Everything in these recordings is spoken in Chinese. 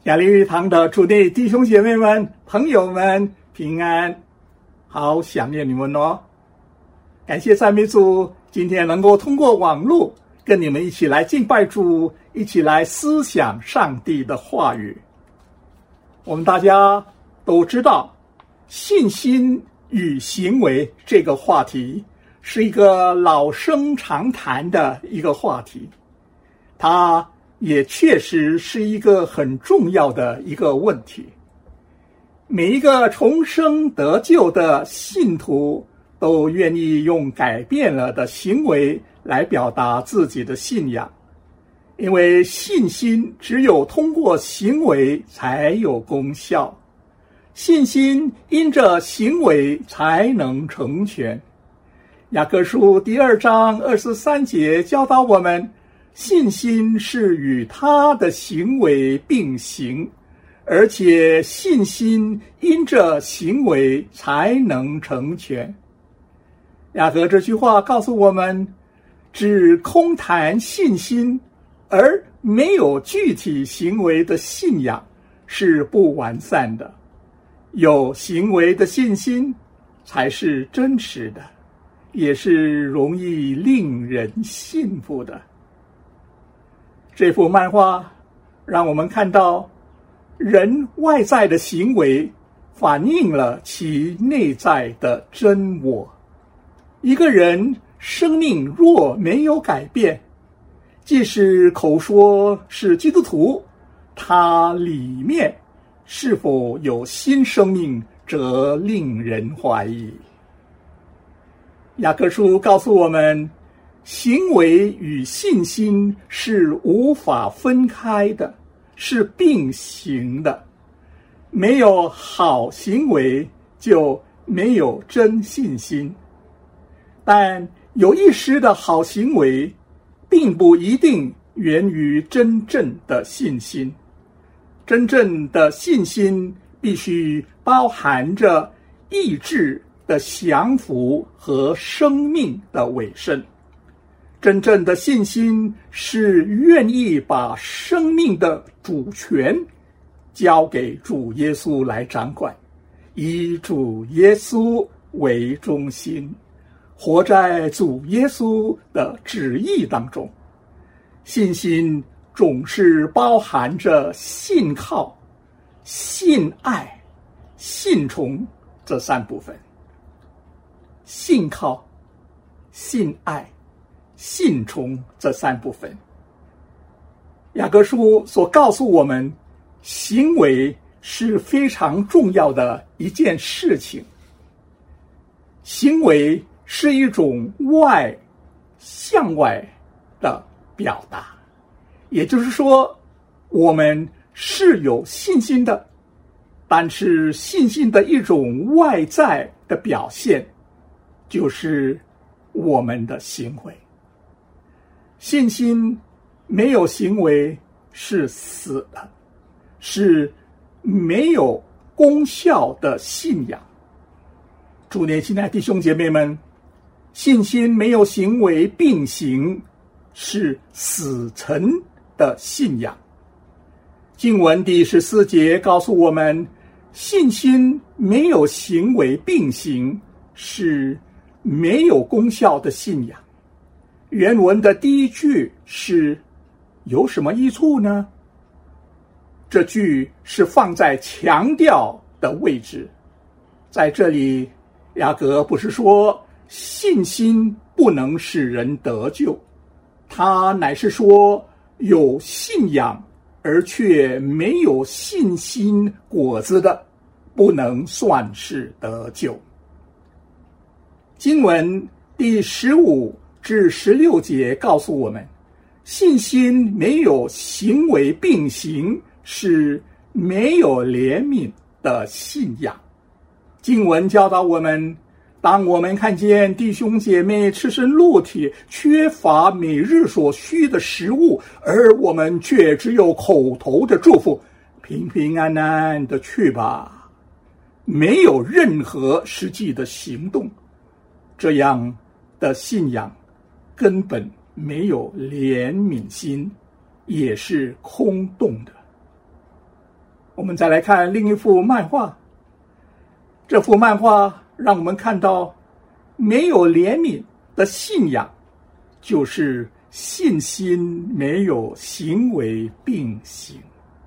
雅利玉堂的主内弟兄姐妹们、朋友们平安，好想念你们哦！感谢赞美主，今天能够通过网络跟你们一起来敬拜主，一起来思想上帝的话语。我们大家都知道，信心与行为这个话题是一个老生常谈的一个话题，它也确实是一个很重要的一个问题。每一个重生得救的信徒都愿意用改变了的行为来表达自己的信仰，因为信心只有通过行为才有功效，信心因着行为才能成全。雅各书第2章23节教导我们，信心是与他的行为并行，而且信心因着行为才能成全。雅各这句话告诉我们，只空谈信心而没有具体行为的信仰是不完善的，有行为的信心才是真实的，也是容易令人信服的。这幅漫画让我们看到，人外在的行为反映了其内在的真我。一个人生命若没有改变，即使口说是基督徒，他里面是否有新生命，则令人怀疑。雅各书告诉我们，行为与信心是无法分开的，是并行的。没有好行为，就没有真信心。但有一时的好行为，并不一定源于真正的信心。真正的信心必须包含着意志的降服和生命的委身。真正的信心是愿意把生命的主权交给主耶稣来掌管，以主耶稣为中心，活在主耶稣的旨意当中。信心总是包含着信靠、信爱、信从这3部分。信靠、信爱、信从这3部分。雅各书所告诉我们，行为是非常重要的一件事情。行为是一种向外的表达，也就是说，我们是有信心的，但是信心的一种外在的表现就是我们的行为。信心没有行为是死的，是没有功效的信仰。主内亲爱弟兄姐妹们，信心没有行为并行，是死沉的信仰。经文第14节告诉我们，信心没有行为并行，是没有功效的信仰。原文的第一句是有什么益处呢？这句是放在强调的位置。在这里，雅各不是说信心不能使人得救，他乃是说有信仰而却没有信心果子的，不能算是得救。经文第15至16节告诉我们，信心没有行为并行，是没有怜悯的信仰。经文教导我们，当我们看见弟兄姐妹赤身露体，缺乏每日所需的食物，而我们却只有口头的祝福，平平安安的去吧，没有任何实际的行动，这样的信仰根本没有怜悯心，也是空洞的。 我们再来看另一幅漫画。这幅漫画让我们看到，没有怜悯的信仰，就是信心没有行为并行。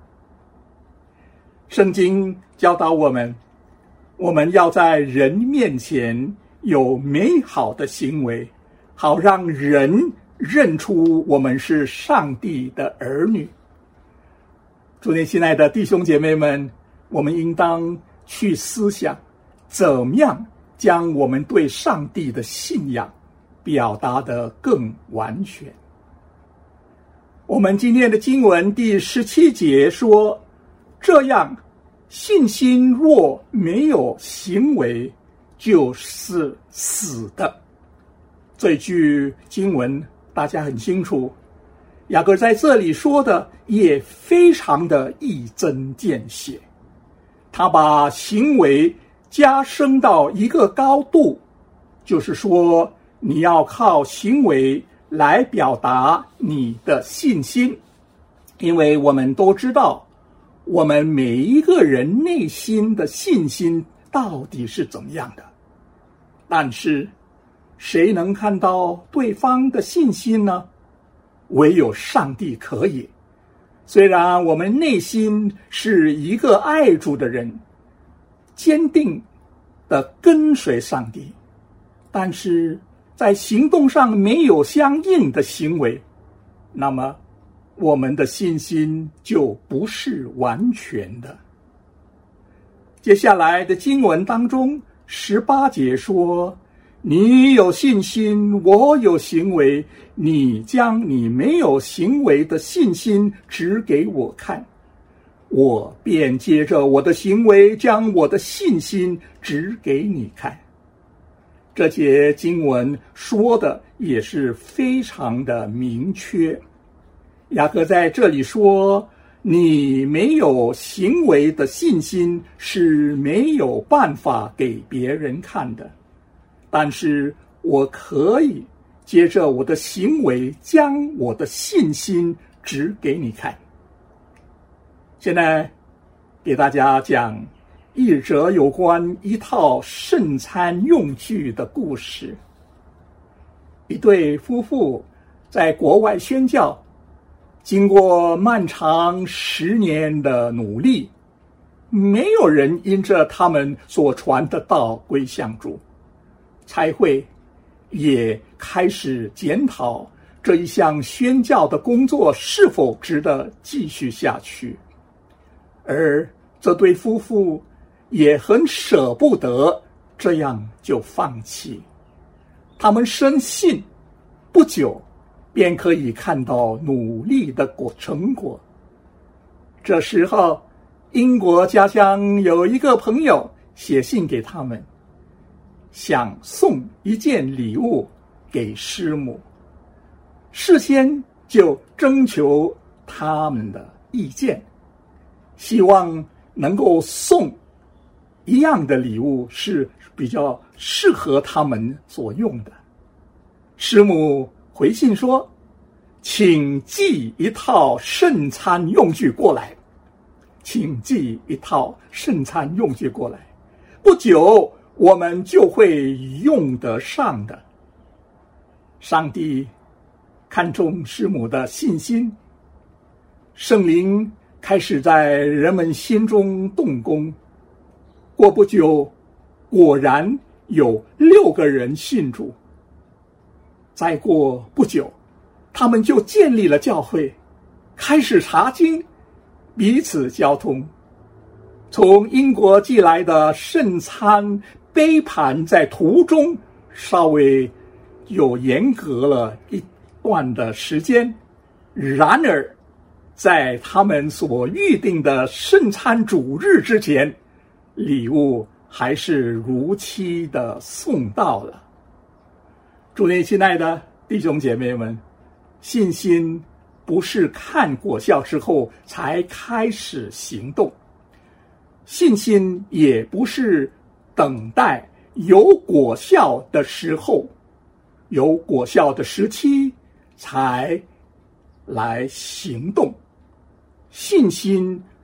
圣经教导我们，我们要在人面前有美好的行为，好让人认出我们是上帝的儿女。主内亲爱的弟兄姐妹们，我们应当去思想，怎么样将我们对上帝的信仰表达得更完全。我们今天的经文第17节说，这样信心若没有行为，就是死的。这句经文大家很清楚，雅各在这里说的也非常的一针见血。他把行为加升到一个高度，就是说你要靠行为来表达你的信心。因为我们都知道，我们每一个人内心的信心到底是怎么样的，但是谁能看到对方的信心呢？唯有上帝可以。虽然我们内心是一个爱主的人，坚定的跟随上帝，但是在行动上没有相应的行为，那么我们的信心就不是完全的。接下来的经文当中18节说，你有信心，我有行为，你将你没有行为的信心指给我看，我便接着我的行为将我的信心指给你看。这节经文说的也是非常的明确。雅各在这里说，你没有行为的信心是没有办法给别人看的，但是我可以接着我的行为将我的信心指给你看。现在给大家讲一则有关一套圣餐用具的故事。一对夫妇在国外宣教，经过漫长10年的努力，没有人因着他们所传的道归向主。差会也开始检讨这一项宣教的工作是否值得继续下去，而这对夫妇也很舍不得这样就放弃。他们深信不久便可以看到努力的成果。这时候，英国家乡有一个朋友写信给他们，想送一件礼物给师母，事先就征求他们的意见，希望能够送一样的礼物是比较适合他们所用的。师母回信说，请寄一套圣餐用具过来，请寄一套圣餐用具过来，不久我们就会用得上的。上帝看重师母的信心，圣灵开始在人们心中动工。过不久，果然有6个人信主。再过不久，他们就建立了教会，开始查经，彼此交通。从英国寄来的圣餐杯盘在途中稍微有严格了一段的时间，然而在他们所预定的圣餐主日之前，礼物还是如期的送到了。主内亲爱的弟兄姐妹们，信心不是看果效之后才开始行动，信心也不是等待有果效的时候，有果效的时期才来行动。信心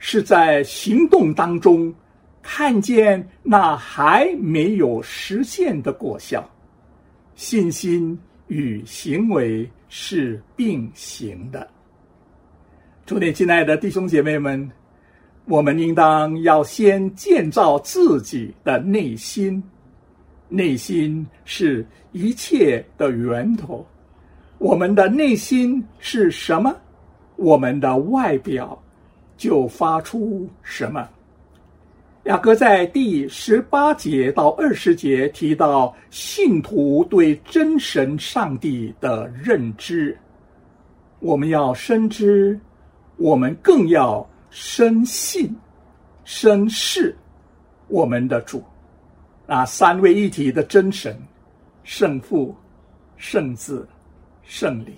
是在行动当中看见那还没有实现的果效。信心与行为是并行的。主内亲爱的弟兄姐妹们，我们应当要先建造自己的内心，内心是一切的源头。我们的内心是什么，我们的外表就发出什么。雅各在第18节到20节提到信徒对真神上帝的认知，我们要深知，我们更要深信、深视我们的主，那三位一体的真神，圣父、圣子、圣灵。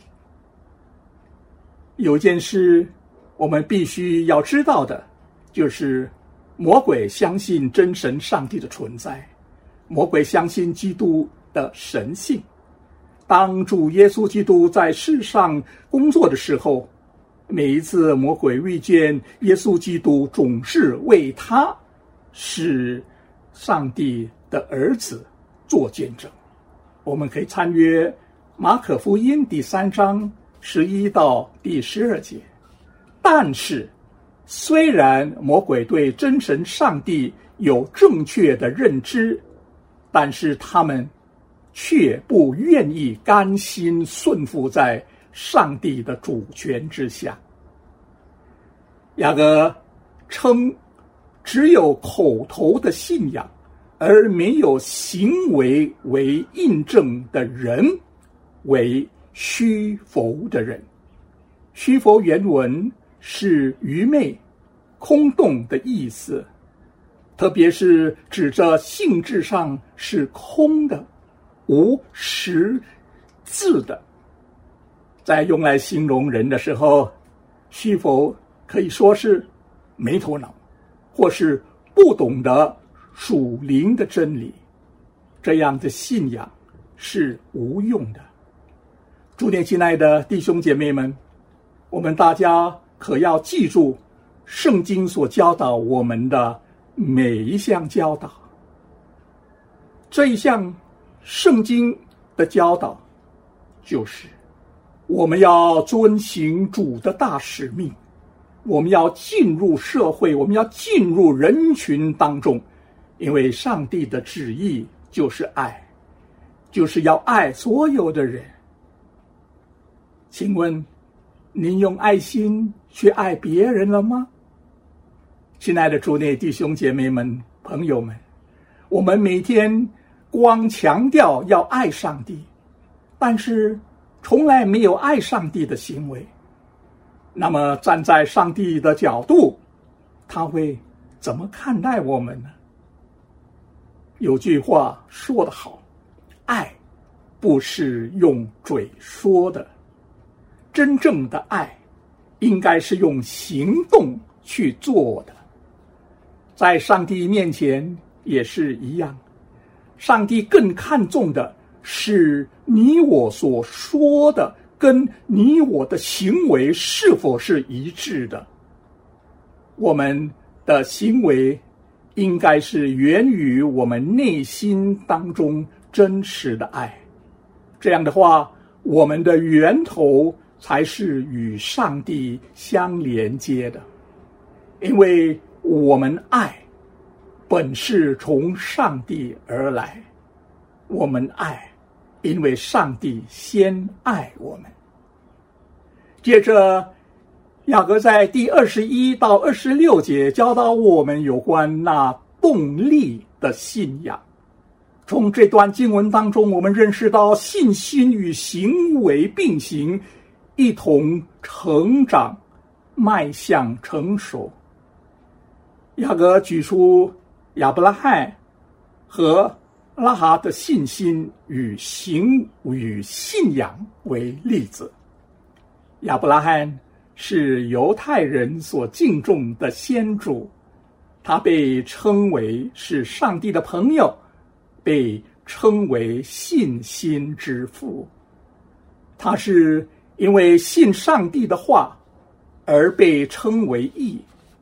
有件事我们必须要知道的，就是魔鬼相信真神上帝的存在，魔鬼相信基督的神性。当主耶稣基督在世上工作的时候，每一次魔鬼遇见耶稣基督，总是为他使上帝的儿子做见证。我们可以参阅马可福音第3章11到第12节。但是虽然魔鬼对真神上帝有正确的认知，但是他们却不愿意甘心顺服在上帝的主权之下。雅各称只有口头的信仰而没有行为为印证的人为虚浮的人。虚浮原文是愚昧、空洞的意思，特别是指着性质上是空的、无实质的。在用来形容人的时候，虚浮可以说是没头脑，或是不懂得属灵的真理。这样的信仰是无用的。主内亲爱的弟兄姐妹们，我们大家可要记住圣经所教导我们的每一项教导。这一项圣经的教导就是我们要遵行主的大使命，我们要进入社会，我们要进入人群当中，因为上帝的旨意就是爱，就是要爱所有的人。请问您用爱心去爱别人了吗？亲爱的主内弟兄姐妹们、朋友们，我们每天光强调要爱上帝，但是从来没有爱上帝的行为。那么站在上帝的角度，他会怎么看待我们呢？有句话说得好，爱不是用嘴说的，真正的爱应该是用行动去做的。在上帝面前也是一样，上帝更看重的是你我所说的跟你我的行为是否是一致的。我们的行为应该是源于我们内心当中真实的爱，这样的话，我们的源头才是与上帝相连接的。因为我们爱本是从上帝而来，我们爱因为上帝先爱我们。接着雅各在第21到26节教导我们有关那动力的信仰。从这段经文当中，我们认识到信心与行为并行，一同成长，迈向成熟。雅各举出亚伯拉罕和拉哈的信心与信仰为例子。亚伯拉罕是犹太人所敬重的先祖，他被称为是上帝的朋友，被称为信心之父。他是因为信上帝的话而被称为义，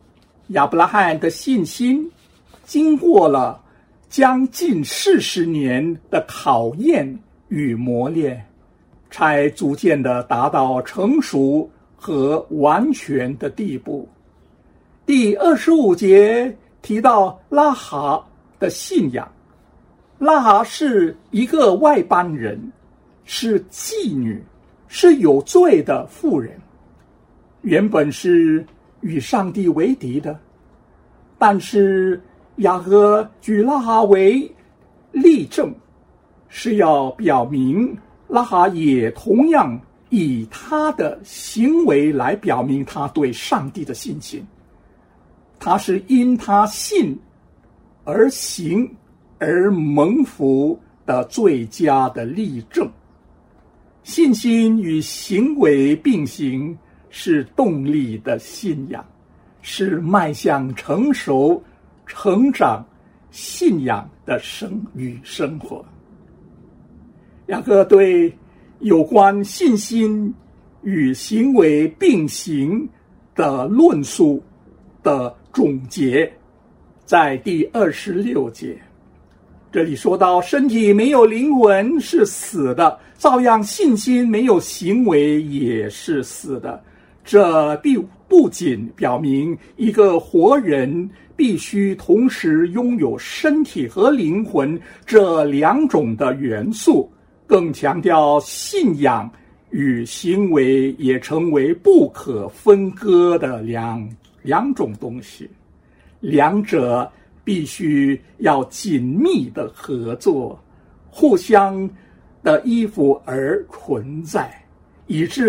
亚伯拉罕的信心经过了将近40年的考验与磨练，才逐渐的达到成熟和完全的地步。第25节提到拉哈的信仰。拉哈是一个外邦人，是妓女，是有罪的妇人，原本是与上帝为敌的。但是雅各举拉哈为例证，是要表明拉哈也同样以他的行为来表明他对上帝的信心。他是因他信而行而蒙福的最佳的例证。信心与行为并行，是动力的信仰，是迈向成熟成长信仰的生活。雅各对有关信心与行为并行的论述的总结在第26节，这里说到身体没有灵魂是死的，照样信心没有行为也是死的。这不仅表明一个活人必须同时拥有身体和灵魂这两种的元素，更强调信仰与行为也成为不可分割的两种东西，两者必须要紧密的合作，互相的依附而存在，以致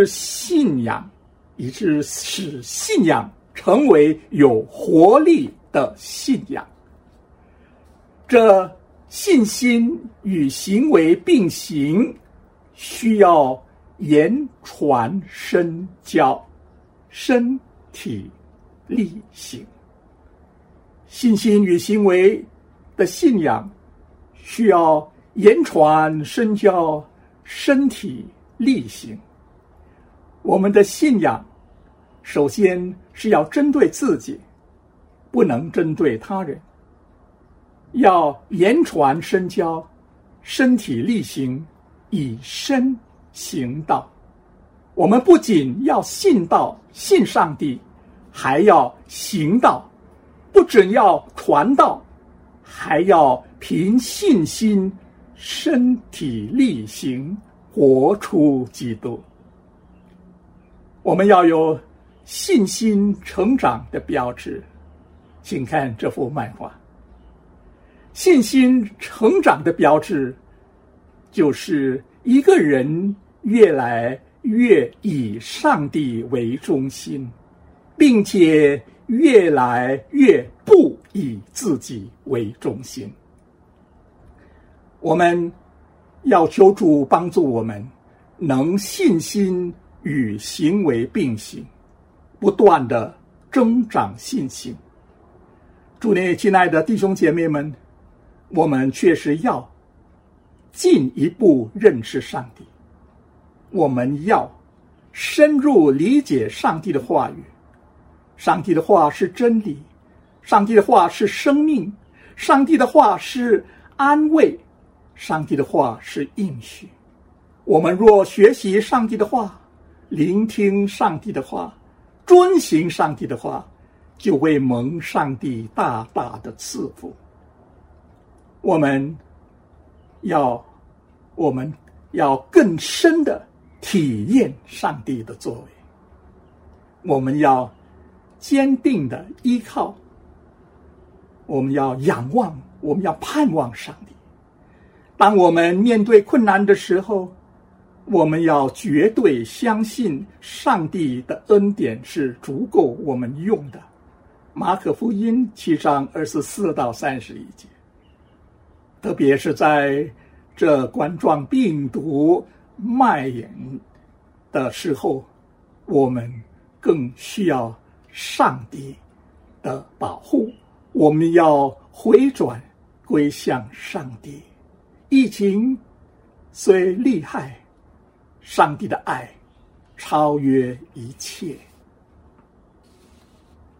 使信仰成为有活力的信仰。这信心与行为并行，需要言传身教，身体力行。信心与行为的信仰需要言传身教，身体力行。我们的信仰首先是要针对自己，不能针对他人，要言传身教，身体力行，以身行道。我们不仅要信道信上帝，还要行道，不只要传道，还要凭信心身体力行，活出基督。我们要有信心成长的标志，请看这幅漫画。信心成长的标志就是一个人越来越以上帝为中心，并且越来越不以自己为中心。我们要求主帮助我们能信心与行为并行，不断的增长信心。主内亲爱的弟兄姐妹们，我们确实要进一步认识上帝，我们要深入理解上帝的话语。上帝的话是真理，上帝的话是生命，上帝的话是安慰，上帝的话是应许。我们若学习上帝的话，聆听上帝的话，遵行上帝的话，就会蒙上帝大大的赐福。我们要更深的体验上帝的作为，我们要坚定的依靠，我们要仰望，我们要盼望上帝。当我们面对困难的时候，我们要绝对相信上帝的恩典是足够我们用的。马可福音7章24到31节。特别是在这冠状病毒蔓延的时候，我们更需要上帝的保护，我们要回转归向上帝。疫情虽厉害，上帝的爱超越一切。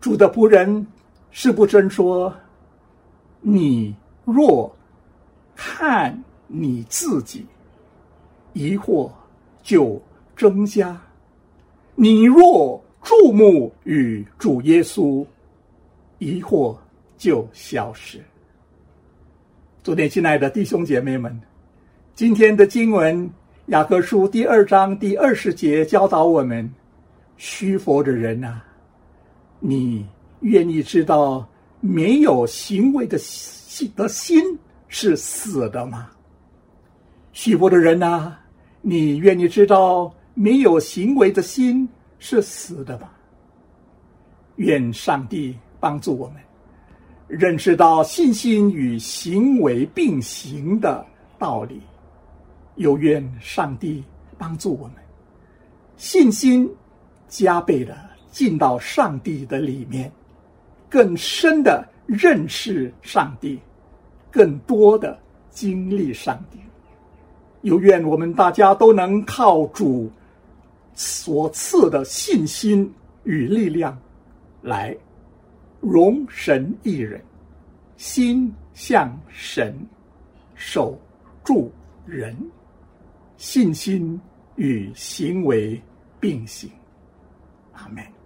主的仆人是不真说，你若看你自己，疑惑就增加；你若注目与主耶稣，疑惑就消失。昨天亲爱的弟兄姐妹们，今天的经文雅各书第2章第20节教导我们，虚佛的人啊，你愿意知道没有行为的心是死的吗？虚佛的人啊，你愿意知道没有行为的心是死的吗？愿上帝帮助我们认识到信心与行为并行的道理，又愿上帝帮助我们信心加倍的进到上帝的里面，更深的认识上帝，更多的经历上帝。又愿我们大家都能靠主所赐的信心与力量来容神一人，心向神，手助人，信心与行为并行。阿们。